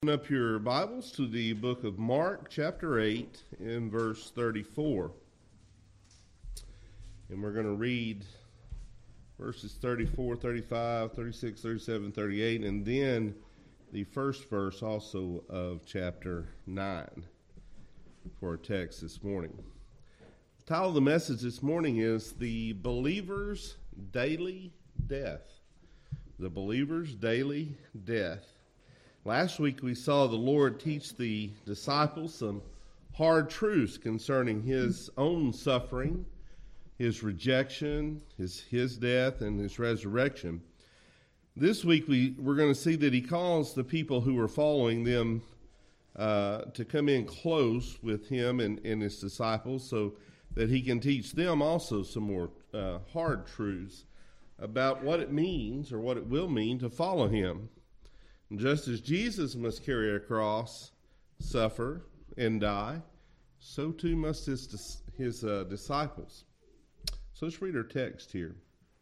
Open up your Bibles to the book of Mark, chapter 8, in verse 34. And we're going to read verses 34, 35, 36, 37, 38, and then the first verse also of chapter 9 for our text this morning. The title of the message this morning is The Believer's Daily Death. The Believer's Daily Death. Last week we saw the Lord teach the disciples some hard truths concerning his own suffering, his rejection, his death, and his resurrection. This week we're going to see that he calls the people who are following them to come in close with him and his disciples so that he can teach them also some more hard truths about what it means or what it will mean to follow him. Just as Jesus must carry a cross, suffer, and die, so too must his disciples. So let's read our text here.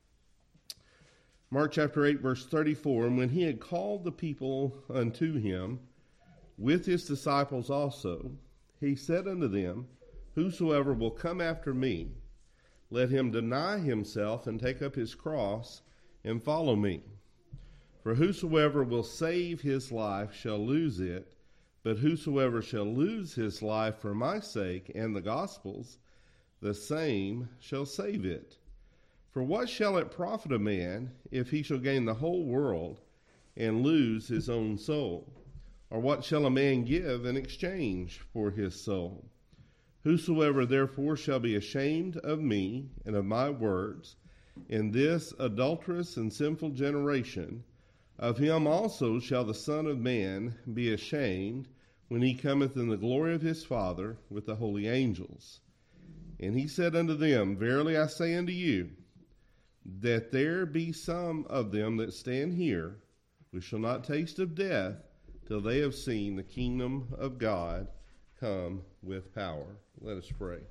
Mark chapter 8, verse 34, And when he had called the people unto him, with his disciples also, he said unto them, Whosoever will come after me, let him deny himself and take up his cross and follow me. For whosoever will save his life shall lose it, but whosoever shall lose his life for my sake and the gospel's, the same shall save it. For what shall it profit a man if he shall gain the whole world and lose his own soul? Or what shall a man give in exchange for his soul? Whosoever therefore shall be ashamed of me and of my words in this adulterous and sinful generation, of him also shall the Son of Man be ashamed when he cometh in the glory of his Father with the holy angels. And he said unto them, Verily I say unto you, that there be some of them that stand here, which shall not taste of death, till they have seen the kingdom of God come with power. Let us pray.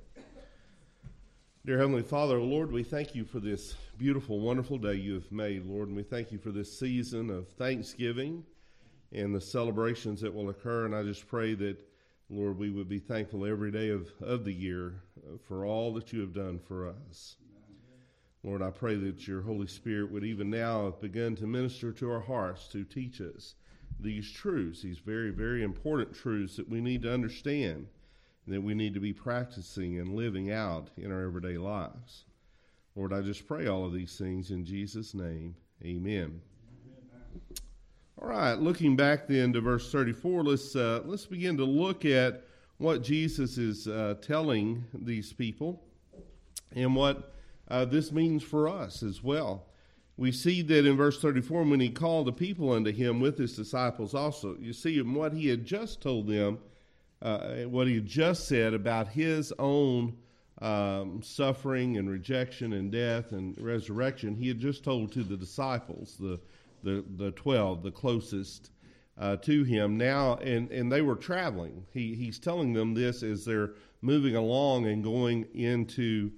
Dear Heavenly Father, Lord, we thank you for this beautiful, wonderful day you have made, Lord, and we thank you for this season of Thanksgiving and the celebrations that will occur, and I just pray that, Lord, we would be thankful every day of the year for all that you have done for us. Lord, I pray that your Holy Spirit would even now have begun to minister to our hearts to teach us these truths, these very, very important truths that we need to understand, that we need to be practicing and living out in our everyday lives. Lord, I just pray all of these things in Jesus' name. Amen. All right, looking back then to verse 34, let's begin to look at what Jesus is telling these people and what this means for us as well. We see that in verse 34, when he called the people unto him with his disciples also, you see what he had just told them, what he just said about his own suffering and rejection and death and resurrection, he had just told to the disciples, the 12, the closest to him now, and they were traveling. He's telling them this as they're moving along and going into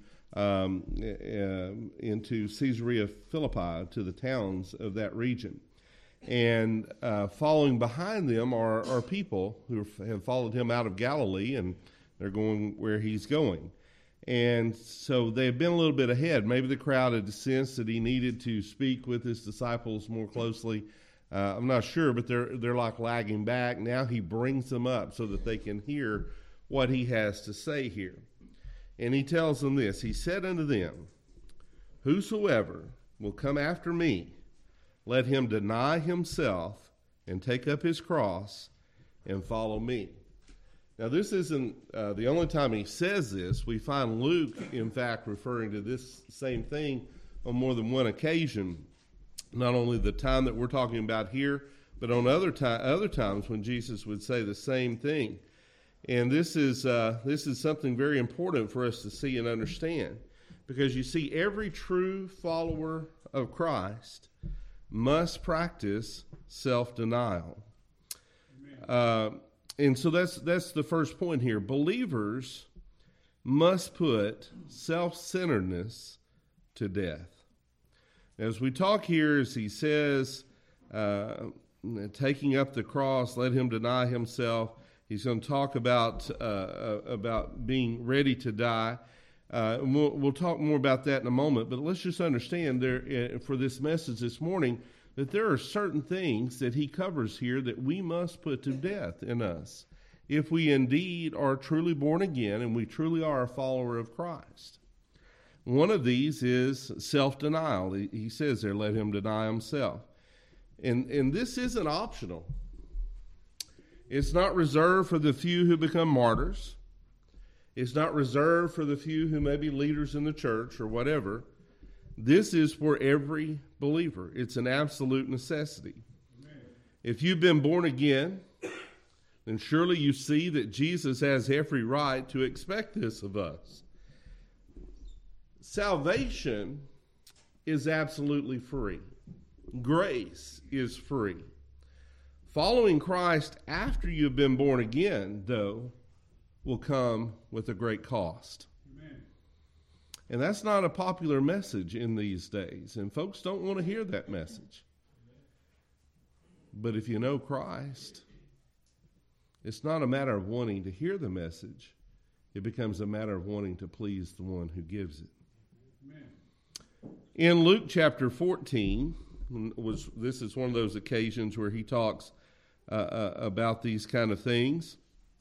Caesarea Philippi, to the towns of that region. And following behind them are people who have followed him out of Galilee, and they're going where he's going. And so they've been a little bit ahead. Maybe the crowd had sensed that he needed to speak with his disciples more closely. I'm not sure, but they're like lagging back. Now he brings them up so that they can hear what he has to say here. And he tells them this. He said unto them, Whosoever will come after me, let him deny himself and take up his cross and follow me. Now, this isn't the only time he says this. We find Luke, in fact, referring to this same thing on more than one occasion. Not only the time that we're talking about here, but on other times when Jesus would say the same thing. And this is something very important for us to see and understand, because you see, every true follower of Christ must practice self-denial. And so that's the first point here. Believers must put self-centeredness to death. As we talk here, as he says, taking up the cross, let him deny himself. He's going to talk about being ready to die. We'll talk more about that in a moment, but let's just understand there for this message this morning that there are certain things that he covers here that we must put to death in us if we indeed are truly born again and we truly are a follower of Christ. One of these is self-denial. He says there, let him deny himself. And this isn't optional. It's not reserved for the few who become martyrs. It's not reserved for the few who may be leaders in the church or whatever. This is for every believer. It's an absolute necessity. Amen. If you've been born again, then surely you see that Jesus has every right to expect this of us. Salvation is absolutely free. Grace is free. Following Christ after you've been born again, though, will come with a great cost. Amen. And that's not a popular message in these days, and folks don't want to hear that message. But if you know Christ, it's not a matter of wanting to hear the message. It becomes a matter of wanting to please the one who gives it. Amen. In Luke chapter 14, this is one of those occasions where he talks about these kind of things.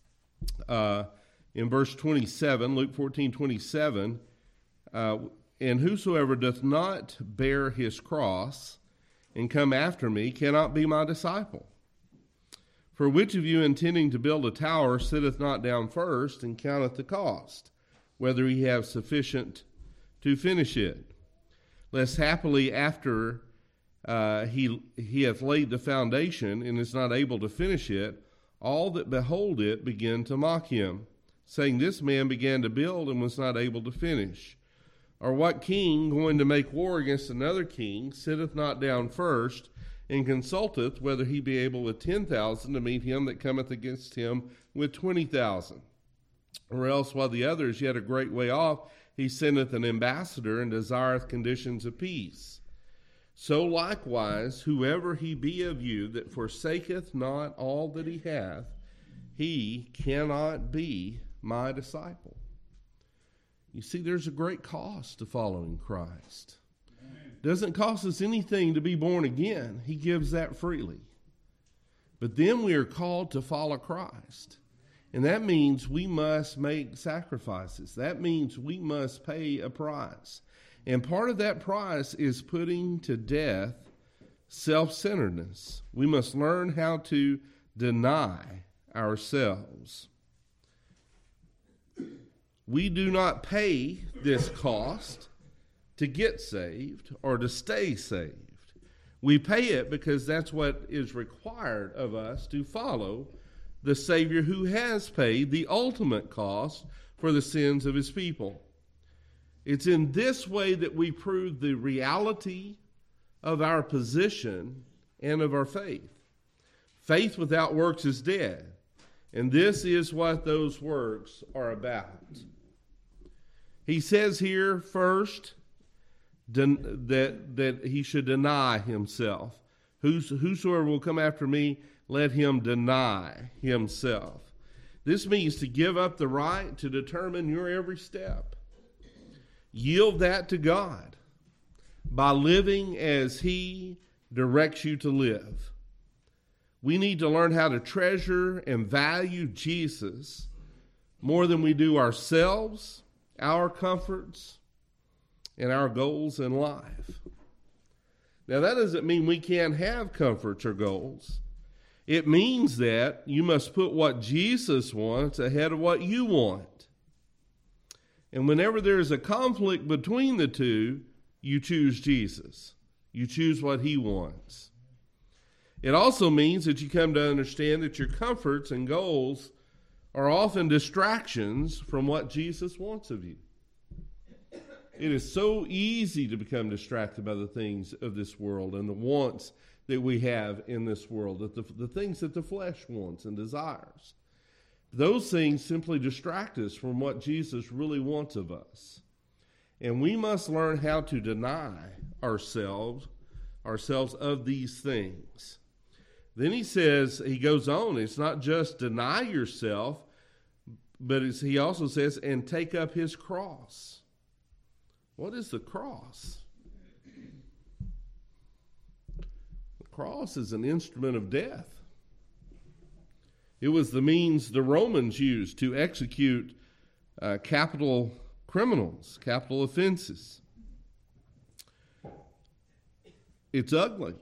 In verse 27, Luke 14:27, and whosoever doth not bear his cross and come after me cannot be my disciple. For which of you intending to build a tower sitteth not down first and counteth the cost, whether he have sufficient to finish it? Lest happily after he hath laid the foundation and is not able to finish it, all that behold it begin to mock him, saying, this man began to build and was not able to finish. Or what king, going to make war against another king, sitteth not down first, and consulteth whether he be able with 10,000 to meet him that cometh against him with 20,000? Or else, while the other is yet a great way off, he sendeth an ambassador and desireth conditions of peace. So likewise, whoever he be of you that forsaketh not all that he hath, he cannot be my disciple. You see, there's a great cost to following Christ. It doesn't cost us anything to be born again. He gives that freely. But then we are called to follow Christ. And that means we must make sacrifices. That means we must pay a price. And part of that price is putting to death self-centeredness. We must learn how to deny ourselves. We do not pay this cost to get saved or to stay saved. We pay it because that's what is required of us to follow the Savior who has paid the ultimate cost for the sins of his people. It's in this way that we prove the reality of our position and of our faith. Faith without works is dead, and this is what those works are about. He says here first that he should deny himself. Whosoever will come after me, let him deny himself. This means to give up the right to determine your every step. Yield that to God by living as he directs you to live. We need to learn how to treasure and value Jesus more than we do ourselves, our comforts, and our goals in life. Now, that doesn't mean we can't have comforts or goals. It means that you must put what Jesus wants ahead of what you want. And whenever there's a conflict between the two, you choose Jesus. You choose what he wants. It also means that you come to understand that your comforts and goals are often distractions from what Jesus wants of you. It is so easy to become distracted by the things of this world and the wants that we have in this world, that the things that the flesh wants and desires. Those things simply distract us from what Jesus really wants of us. And we must learn how to deny ourselves of these things. Then he says, he goes on, it's not just deny yourself, but he also says, and take up his cross. What is the cross? The cross is an instrument of death. It was the means the Romans used to execute capital criminals, capital offenses. It's ugly.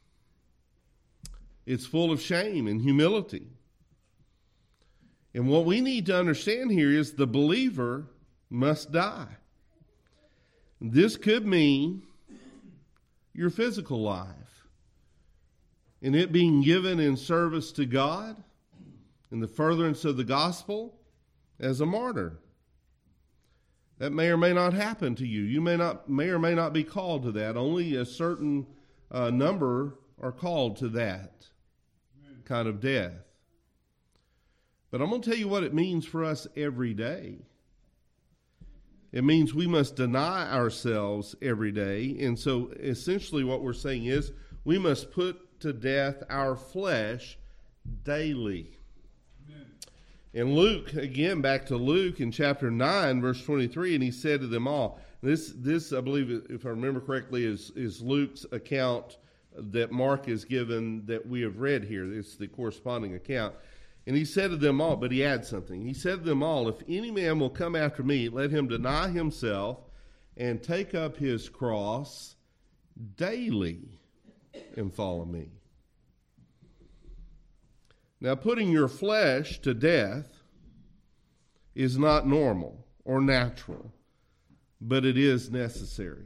It's full of shame and humility. And what we need to understand here is the believer must die. This could mean your physical life and it being given in service to God in the furtherance of the gospel as a martyr. That may or may not happen to you. You may or may not be called to that. Only a certain number are called to that kind of death. But I'm going to tell you what it means for us every day. It means we must deny ourselves every day. And so essentially what we're saying is we must put to death our flesh daily. In Luke, again, back to Luke in chapter 9, verse 23, and he said to them all. This I believe, if I remember correctly, is Luke's account that Mark is given that we have read here. It's the corresponding account. And he said to them all, but he adds something. He said to them all, if any man will come after me, let him deny himself and take up his cross daily and follow me. Now, putting your flesh to death is not normal or natural, but it is necessary.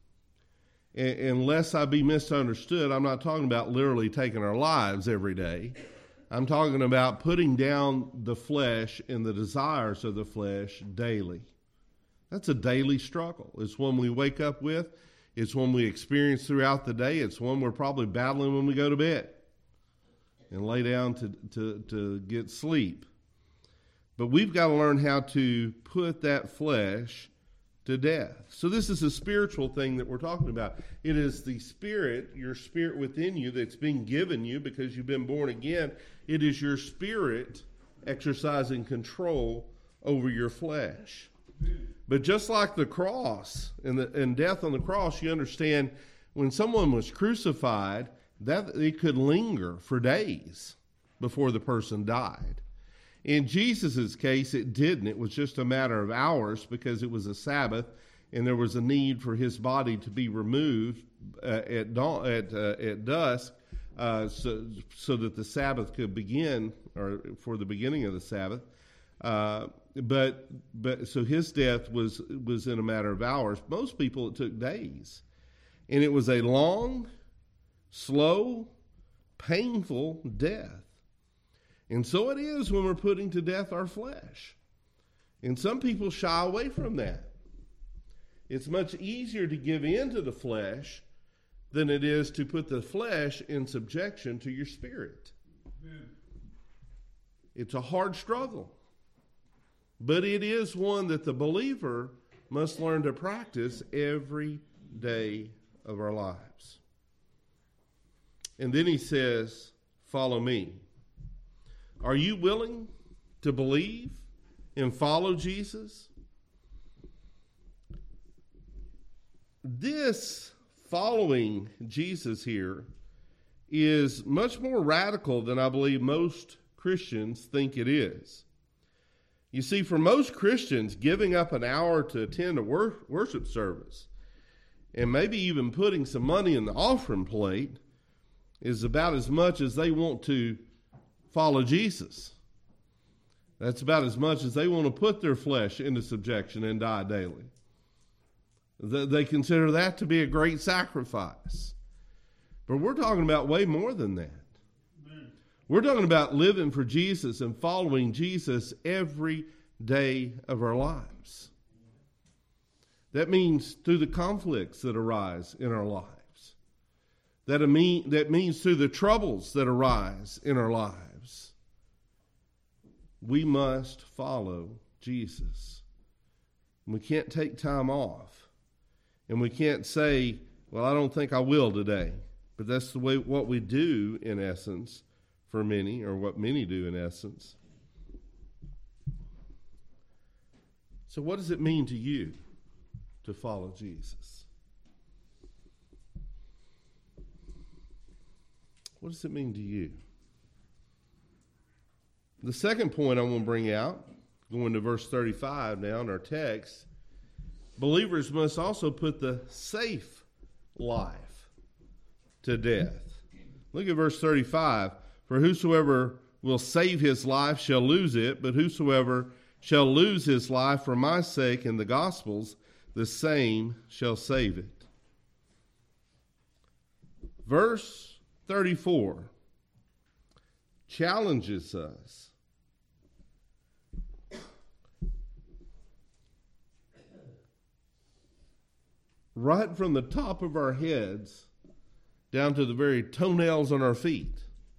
Unless I be misunderstood, I'm not talking about literally taking our lives every day. I'm talking about putting down the flesh and the desires of the flesh daily. That's a daily struggle. It's one we wake up with. It's one we experience throughout the day. It's one we're probably battling when we go to bed and lay down to get sleep. But we've got to learn how to put that flesh to death. So this is a spiritual thing that we're talking about. It is the spirit, your spirit within you that's being given you because you've been born again. It is your spirit exercising control over your flesh. But just like the cross and death on the cross, you understand when someone was crucified, that it could linger for days before the person died. In Jesus' case, it didn't. It was just a matter of hours because it was a Sabbath and there was a need for his body to be removed at dusk so that the Sabbath could begin, or for the beginning of the Sabbath. But so his death was in a matter of hours. Most people, it took days. And it was a long, slow, painful death. And so it is when we're putting to death our flesh. And some people shy away from that. It's much easier to give in to the flesh than it is to put the flesh in subjection to your spirit. Amen. It's a hard struggle. But it is one that the believer must learn to practice every day of our lives. And then he says, follow me. Are you willing to believe and follow Jesus? This following Jesus here is much more radical than I believe most Christians think it is. You see, for most Christians, giving up an hour to attend a worship service and maybe even putting some money in the offering plate is about as much as they want to follow Jesus. That's about as much as they want to put their flesh into subjection and die daily. They consider that to be a great sacrifice. But we're talking about way more than that. Amen. We're talking about living for Jesus and following Jesus every day of our lives. That means through the conflicts that arise in our lives. That means through the troubles that arise in our lives. We must follow Jesus. We can't take time off. And we can't say, well, I don't think I will today. But that's the way what we do in essence for many, or what many do in essence. So what does it mean to you to follow Jesus? What does it mean to you? The second point I want to bring out, going to verse 35 now in our text, believers must also put the safe life to death. Look at verse 35. For whosoever will save his life shall lose it, but whosoever shall lose his life for my sake and the gospel's, the same shall save it. Verse 34 challenges us. Right from the top of our heads down to the very toenails on our feet.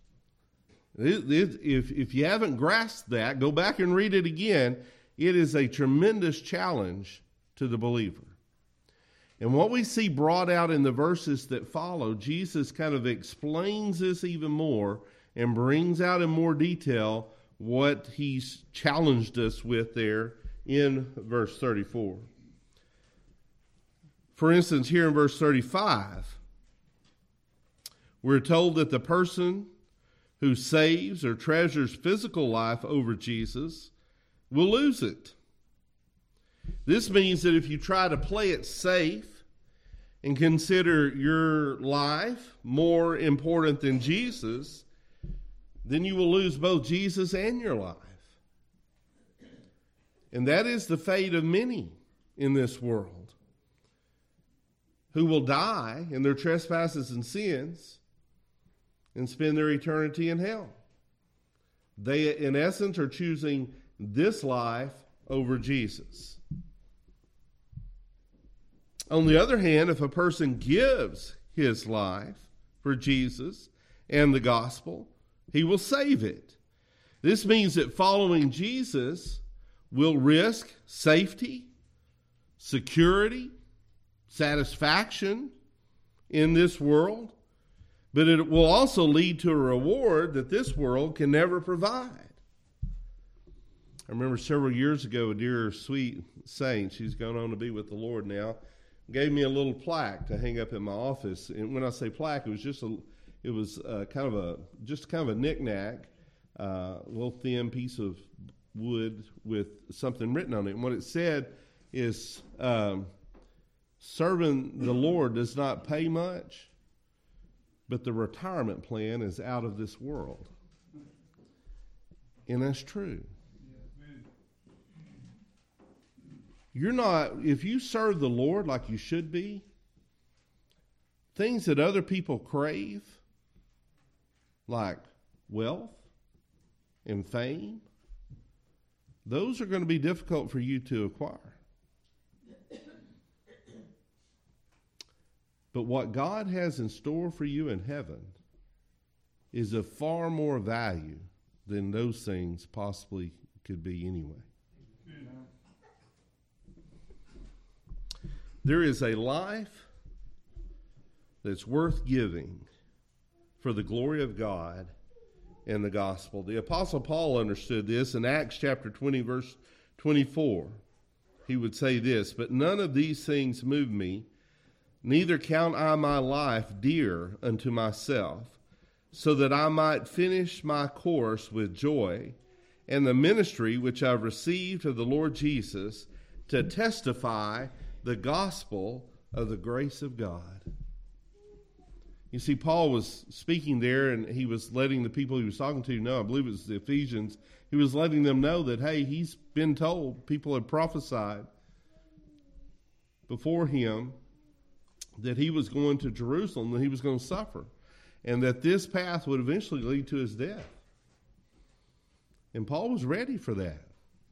If you haven't grasped that, go back and read it again. It is a tremendous challenge to the believer. And what we see brought out in the verses that follow, Jesus kind of explains this even more and brings out in more detail what he's challenged us with there in verse 34. For instance, here in verse 35, we're told that the person who saves or treasures physical life over Jesus will lose it. This means that if you try to play it safe and consider your life more important than Jesus, then you will lose both Jesus and your life. And that is the fate of many in this world, who will die in their trespasses and sins and spend their eternity in hell. They, in essence, are choosing this life over Jesus. On the other hand, if a person gives his life for Jesus and the gospel, he will save it. This means that following Jesus will risk safety, security, satisfaction in this world, but it will also lead to a reward that this world can never provide. I remember several years ago, a dear sweet saint, she's gone on to be with the Lord now, gave me a little plaque to hang up in my office. And when I say plaque, it was kind of a knick-knack, a little thin piece of wood with something written on it. And what it said is, serving the Lord does not pay much, but the retirement plan is out of this world. And that's true. If you serve the Lord like you should be, things that other people crave, like wealth and fame, those are going to be difficult for you to acquire. But what God has in store for you in heaven is of far more value than those things possibly could be anyway. There is a life that's worth giving for the glory of God and the gospel. The Apostle Paul understood this in Acts chapter 20, verse 24. He would say this, "But none of these things move me, neither count I my life dear unto myself, so that I might finish my course with joy, and the ministry which I've received of the Lord Jesus, to testify the gospel of the grace of God." You see, Paul was speaking there, and he was letting the people he was talking to know, I believe it was the Ephesians, he was letting them know that, hey, he's been told, people had prophesied before him that he was going to Jerusalem, that he was going to suffer, and that this path would eventually lead to his death. And Paul was ready for that,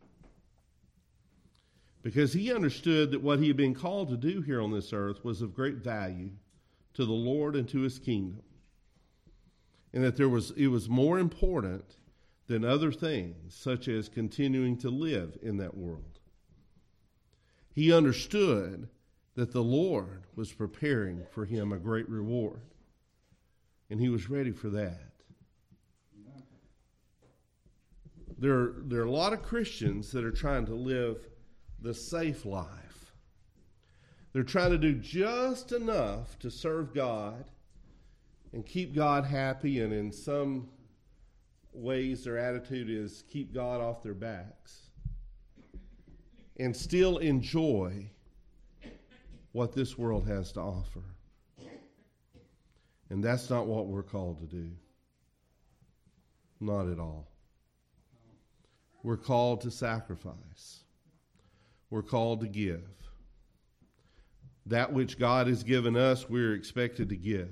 because he understood that what he had been called to do here on this earth was of great value to the Lord and to his kingdom, and that it was more important than other things, such as continuing to live in that world. He understood that the Lord was preparing for him a great reward. And he was ready for that. There are a lot of Christians that are trying to live the safe life. They're trying to do just enough to serve God and keep God happy, and in some ways their attitude is keep God off their backs, and still enjoy what this world has to offer. And that's not what we're called to do. Not at all. We're called to sacrifice. We're called to give. That which God has given us, we're expected to give.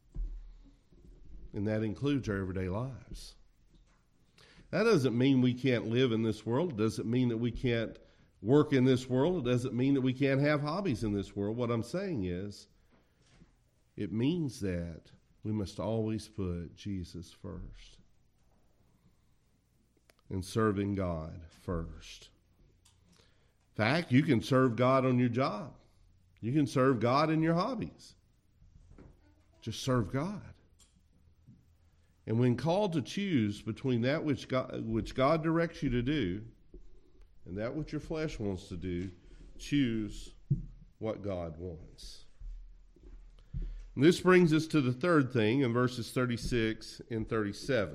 And that includes our everyday lives. That doesn't mean we can't live in this world. It doesn't mean that we can't work in this world. It doesn't mean that we can't have hobbies in this world. What I'm saying is, it means that we must always put Jesus first. And serving God first. In fact, you can serve God on your job. You can serve God in your hobbies. Just serve God. And when called to choose between that which God directs you to do and that which your flesh wants to do, choose what God wants. And this brings us to the third thing in verses 36 and 37.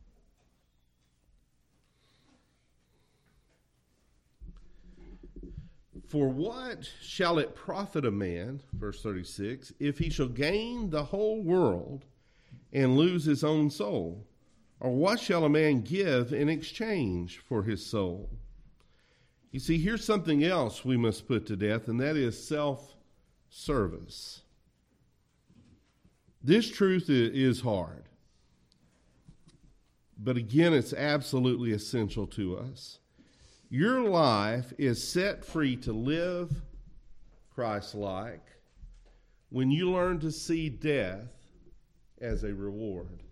For what shall it profit a man, verse 36, if he shall gain the whole world and lose his own soul? Or what shall a man give in exchange for his soul? You see, here's something else we must put to death, and that is self-service. This truth is hard. But again, it's absolutely essential to us. Your life is set free to live Christ-like when you learn to see death as a reward.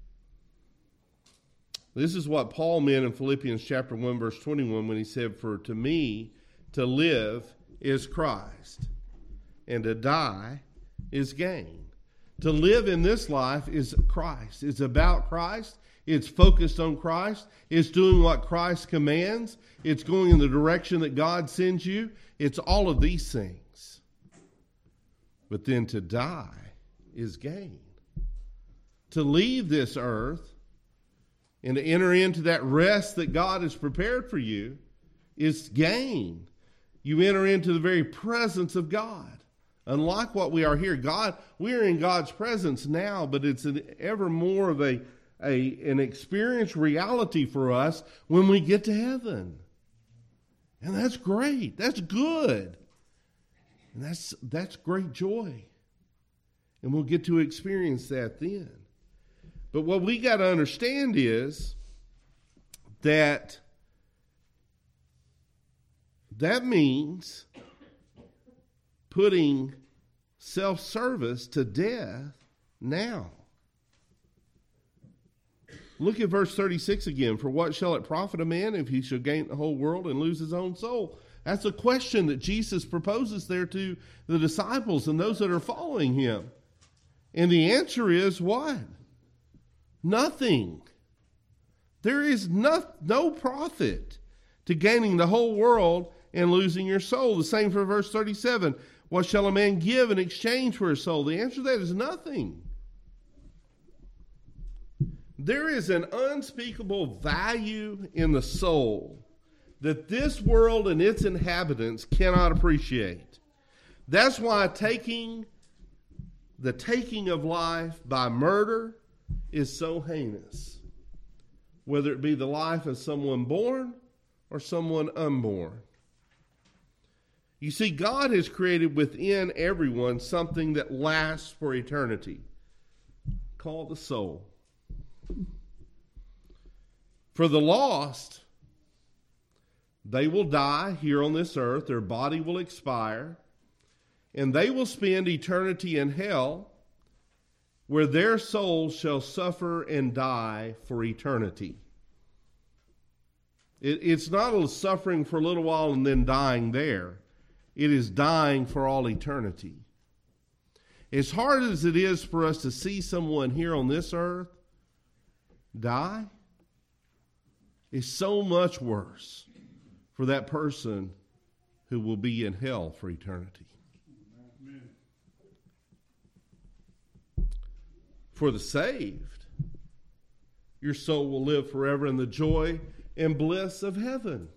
This is what Paul meant in Philippians chapter 1, verse 21, when he said, "For to me to live is Christ, and to die is gain." To live in this life is Christ. It's about Christ. It's focused on Christ. It's doing what Christ commands. It's going in the direction that God sends you. It's all of these things. But then to die is gain. To leave this earth and to enter into that rest that God has prepared for you is gain. You enter into the very presence of God. Unlike what we are here, we are in God's presence now, but it's ever more of an experienced reality for us when we get to heaven. And that's great. That's good. And that's great joy. And we'll get to experience that then. But what we got to understand is that means putting self-service to death now. Look at verse 36 again. For what shall it profit a man if he shall gain the whole world and lose his own soul? That's a question that Jesus proposes there to the disciples and those that are following him. And the answer is what? Nothing. There is no profit to gaining the whole world and losing your soul. The same for verse 37. What shall a man give in exchange for his soul? The answer to that is nothing. There is an unspeakable value in the soul that this world and its inhabitants cannot appreciate. That's why the taking of life by murder is so heinous, whether it be the life of someone born or someone unborn. You see, God has created within everyone something that lasts for eternity, called the soul. For the lost, they will die here on this earth, their body will expire, and they will spend eternity in hell, where their souls shall suffer and die for eternity. It's not a suffering for a little while and then dying there. It is dying for all eternity. As hard as it is for us to see someone here on this earth die, it's so much worse for that person who will be in hell for eternity. Amen. For the saved, your soul will live forever in the joy and bliss of heaven.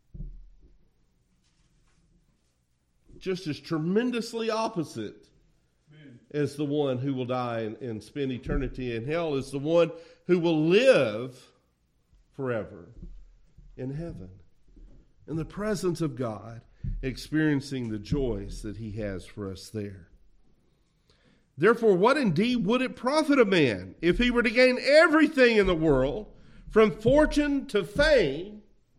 Just as tremendously opposite as the one who will die and spend eternity in hell is the one who will live forever in heaven, in the presence of God, experiencing the joys that he has for us there. Therefore, what indeed would it profit a man if he were to gain everything in the world, from fortune to fame,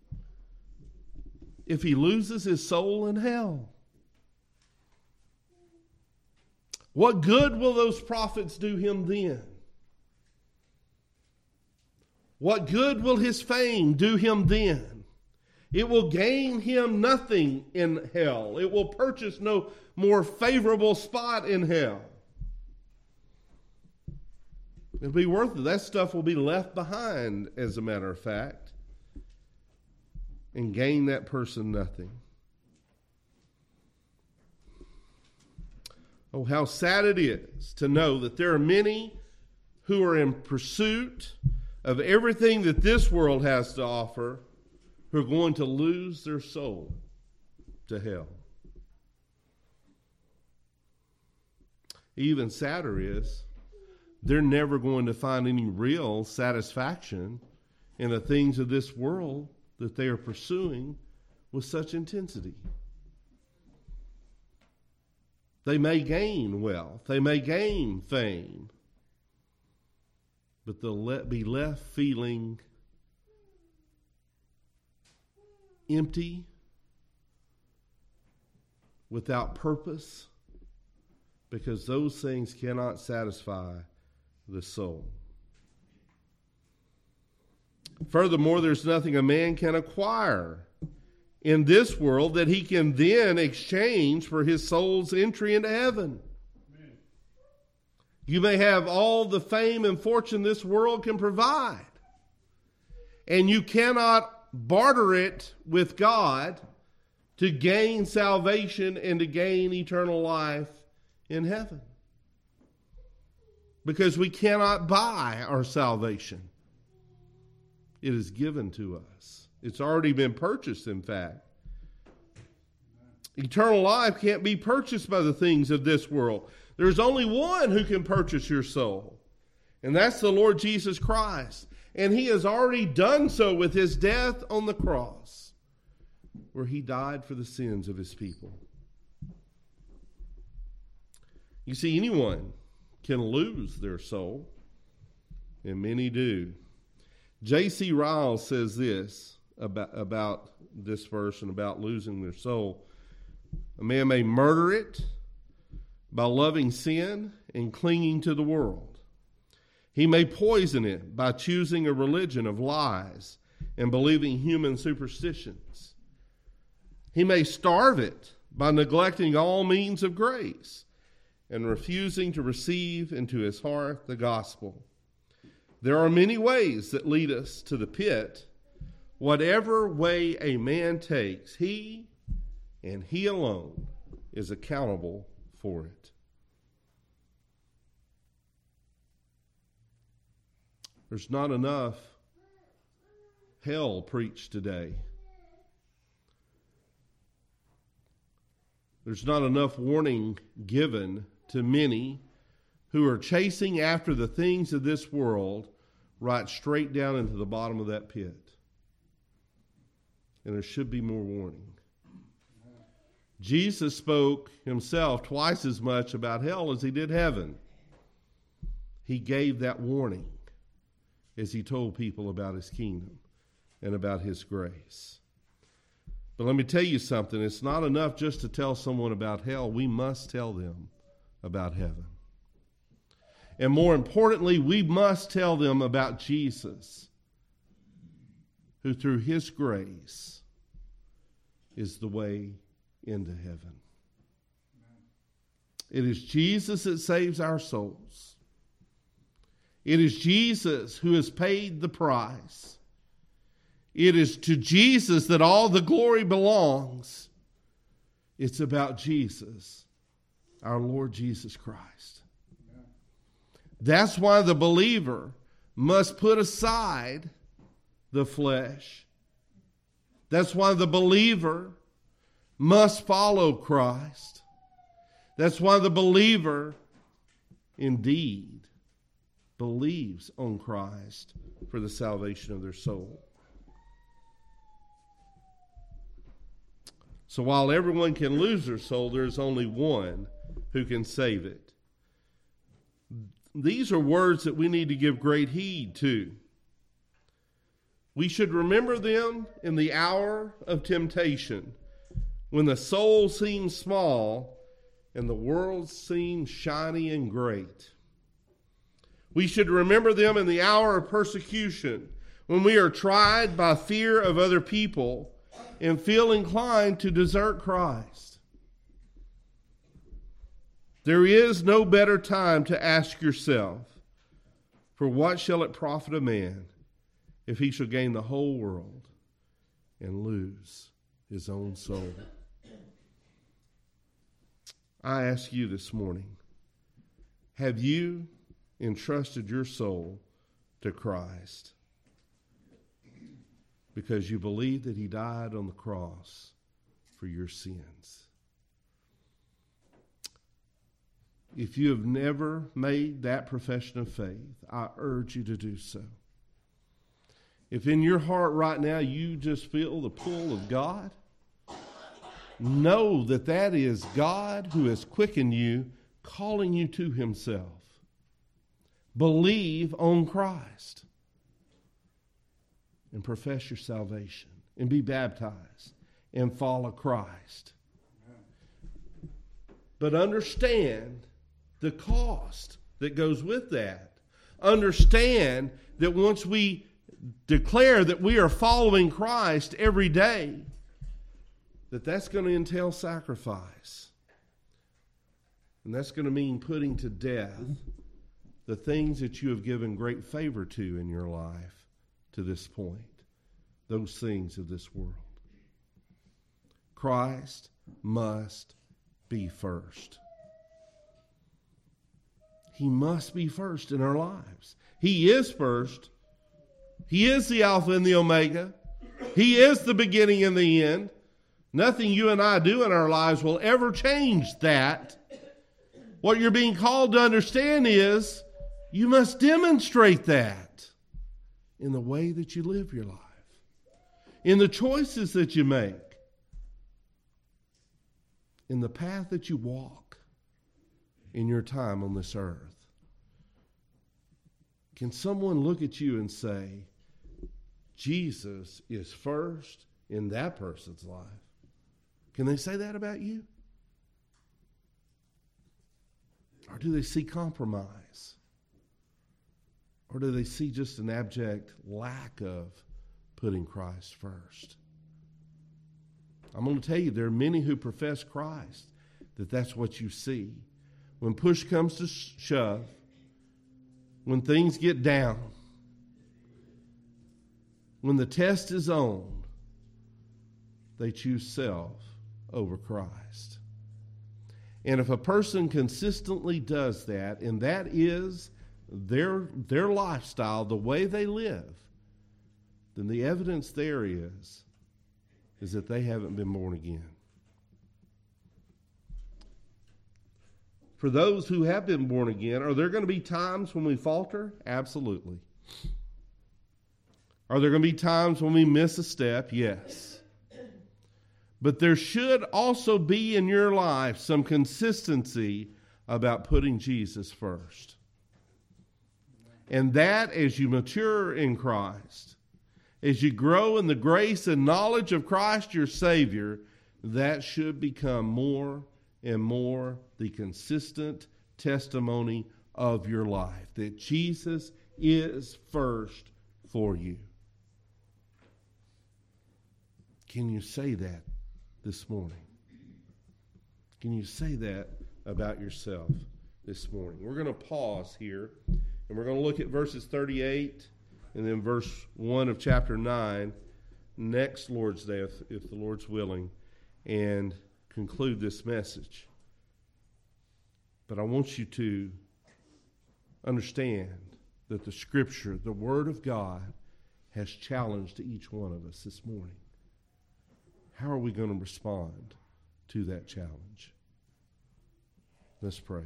if he loses his soul in hell? What good will those profits do him then? What good will his fame do him then? It will gain him nothing in hell. It will purchase no more favorable spot in hell. It'll be worth it. That stuff will be left behind, as a matter of fact, and gain that person nothing. Oh, how sad it is to know that there are many who are in pursuit of everything that this world has to offer who are going to lose their soul to hell. Even sadder is they're never going to find any real satisfaction in the things of this world that they are pursuing with such intensity. They may gain wealth, they may gain fame, but they'll be left feeling empty, without purpose, because those things cannot satisfy the soul. Furthermore, there's nothing a man can acquire in this world that he can then exchange for his soul's entry into heaven. Amen. You may have all the fame and fortune this world can provide, and you cannot barter it with God to gain salvation and to gain eternal life in heaven. Because we cannot buy our salvation. It is given to us. It's already been purchased, in fact. Eternal life can't be purchased by the things of this world. There's only one who can purchase your soul, and that's the Lord Jesus Christ. And he has already done so with his death on the cross, where he died for the sins of his people. You see, anyone can lose their soul, and many do. J.C. Ryle says this about this verse and about losing their soul. A man may murder it by loving sin and clinging to the world. He may poison it by choosing a religion of lies and believing human superstitions. He may starve it by neglecting all means of grace and refusing to receive into his heart the gospel. There are many ways that lead us to the pit. Whatever way a man takes, he and he alone is accountable for it. There's not enough hell preached today. There's not enough warning given to many who are chasing after the things of this world right straight down into the bottom of that pit. And there should be more warning. Jesus spoke himself twice as much about hell as he did heaven. He gave that warning as he told people about his kingdom and about his grace. But let me tell you something. It's not enough just to tell someone about hell. We must tell them about heaven. And more importantly, we must tell them about Jesus, who through his grace is the way into heaven. It is Jesus that saves our souls. It is Jesus who has paid the price. It is to Jesus that all the glory belongs. It's about Jesus, our Lord Jesus Christ. That's why the believer must put aside the flesh. That's why the believer must follow Christ. That's why the believer indeed believes on Christ for the salvation of their soul. So while everyone can lose their soul, there's only one who can save it. These are words that we need to give great heed to. We should remember them in the hour of temptation, when the soul seems small and the world seems shiny and great. We should remember them in the hour of persecution, when we are tried by fear of other people and feel inclined to desert Christ. There is no better time to ask yourself, for what shall it profit a man if he shall gain the whole world and lose his own soul? I ask you this morning, have you entrusted your soul to Christ because you believe that he died on the cross for your sins? If you have never made that profession of faith, I urge you to do so. If in your heart right now you just feel the pull of God, know that that is God who has quickened you, calling you to himself. Believe on Christ and profess your salvation and be baptized and follow Christ. But understand the cost that goes with that. Understand that once we declare that we are following Christ every day, that's going to entail sacrifice. And that's going to mean putting to death the things that you have given great favor to in your life to this point, those things of this world. Christ must be first. He must be first in our lives. He is first. He is the Alpha and the Omega. He is the beginning and the end. Nothing you and I do in our lives will ever change that. What you're being called to understand is you must demonstrate that in the way that you live your life, in the choices that you make, in the path that you walk in your time on this earth. Can someone look at you and say, Jesus is first in that person's life? Can they say that about you? Or do they see compromise? Or do they see just an abject lack of putting Christ first? I'm going to tell you, there are many who profess Christ that's what you see. When push comes to shove, when things get down, when the test is on, they choose self over Christ. And if a person consistently does that, and that is their lifestyle, the way they live, then the evidence there is that they haven't been born again. For those who have been born again, are there going to be times when we falter? Absolutely. Are there going to be times when we miss a step? Yes. But there should also be in your life some consistency about putting Jesus first. And that, as you mature in Christ, as you grow in the grace and knowledge of Christ your Savior, that should become more and more the consistent testimony of your life, that Jesus is first for you. Can you say that this morning? Can you say that about yourself this morning. We're going to pause here, and we're going to look at verses 38 and then verse 1 of chapter 9 next Lord's Day, if the Lord's willing, and conclude this message. But I want you to understand that the Scripture, the Word of God, has challenged each one of us this morning. How are we going to respond to that challenge? Let's pray.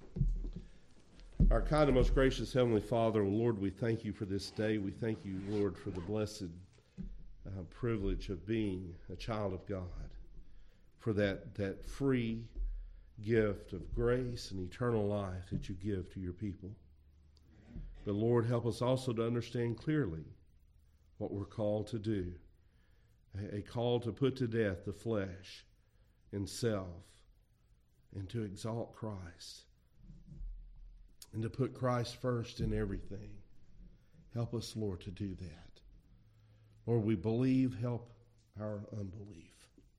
Our kind and most gracious Heavenly Father, Lord, we thank you for this day. We thank you, Lord, for the blessed privilege of being a child of God, for that free gift of grace and eternal life that you give to your people. But Lord, help us also to understand clearly what we're called to do, a call to put to death the flesh and self, and to exalt Christ, and to put Christ first in everything. Help us, Lord, to do that. Lord, we believe, help our unbelief.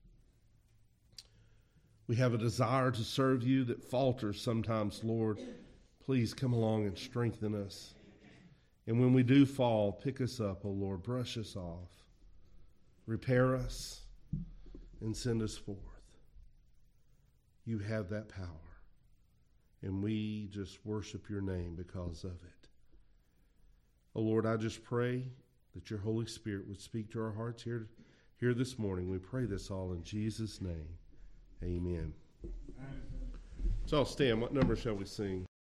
We have a desire to serve you that falters sometimes, Lord. Please come along and strengthen us. And when we do fall, pick us up, O Lord, brush us off, repair us, and send us forth. You have that power, and we just worship your name because of it. Oh Lord, I just pray that your Holy Spirit would speak to our hearts here this morning. We pray this all in Jesus' name. Amen. So I'll stand. What number shall we sing?